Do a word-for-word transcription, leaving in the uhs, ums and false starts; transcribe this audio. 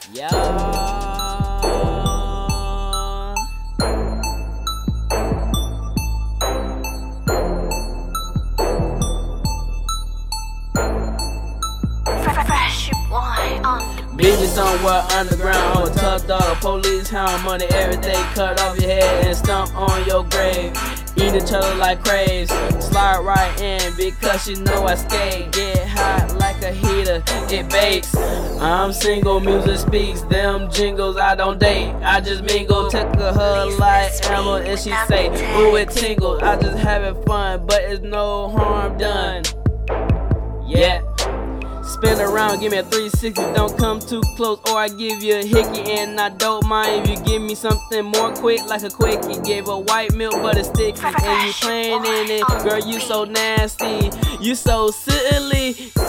Yeah. Fresh boy on the Beat me somewhere underground, I'm a tough dog, police hound, money everything, cut off your head and stomp on your grave. Eat each other like craves, slide right in because you know I skate. Get hot like a heater, it bakes. I'm single, music speaks, them jingles I don't date. I just mingle, tickle her like Emma and she say, ooh it tingles. I just having fun, but it's no harm done. Yeah. Spin around, give me a three sixty, don't come too close or I give you a hickey. And I don't mind if you give me something more quick like a quickie. Gave a white milk but it's sticky and you playing in it. Girl, you so nasty, you so silly.